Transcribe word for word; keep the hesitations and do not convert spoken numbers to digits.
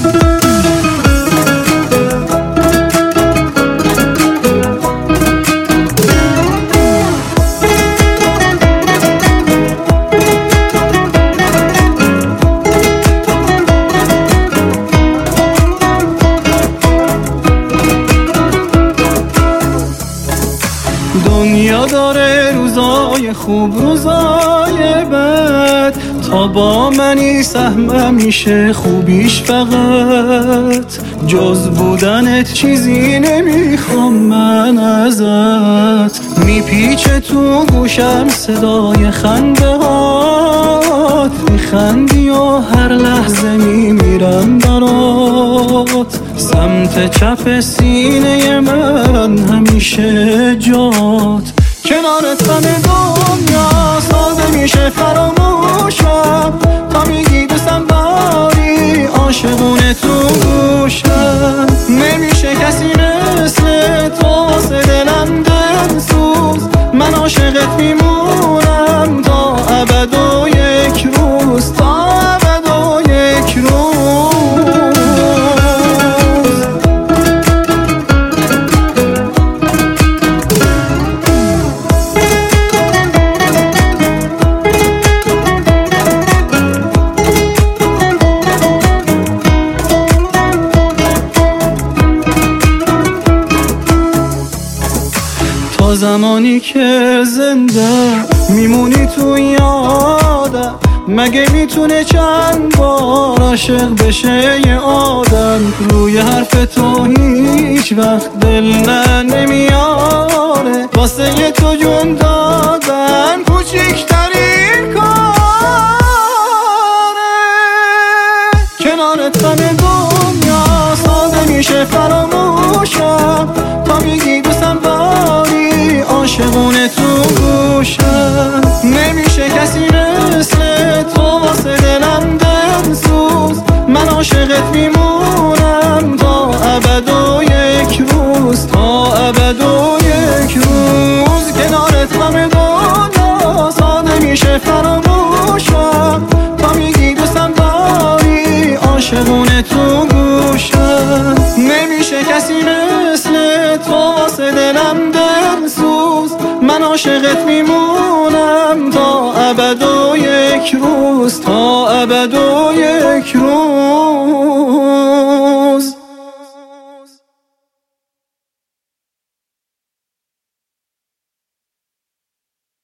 دنیا داره روزای خوب روزای بد، تا با منی سهمم میشه خوبیش فقط. جز بودنت چیزی نمیخوام من ازت، میپیچه تو گوشم صدای خنده هات، میخندی و هر لحظه میمیرم برات. سمت چپ سینه من همیشه جات، کنارت همه دنیا ساده میشه فراموشم. تا میگی دوستم داری عاشقونه تو گوشم، نمیشه کسی مثل تو واسه دلم دلسوز. من عاشقت میمونم تا ابد و یک روز، تا ابد و یک روز. تا زمانی که زنده میمونی تو یادم، مگه میتونه چند بار عاشق بشه یه آدم؟ روی حرف تو هیچ وقت دل نه نمیاره، واسه یه تو جون دادن کوچیکترین کاره. کنارت همه دنیا ساده میشه فراموشم. تا میگی دوستم داری عاشقونه تو گوشم، نمیشه کسی مثل تو واسه دلم دلسوز. من عاشقت میمونم تا ابد و یک روز، تا ابد و یک روز. کنارت همه دنیا ساده میشه فراموشم. تا میگی دوستم داری عاشقونه تو گوشم، نمیشه کسی مثل تو واسه دلم دلسوز. من عاشقت میمونم تا ابد و یک روز، تا ابد و یک روز.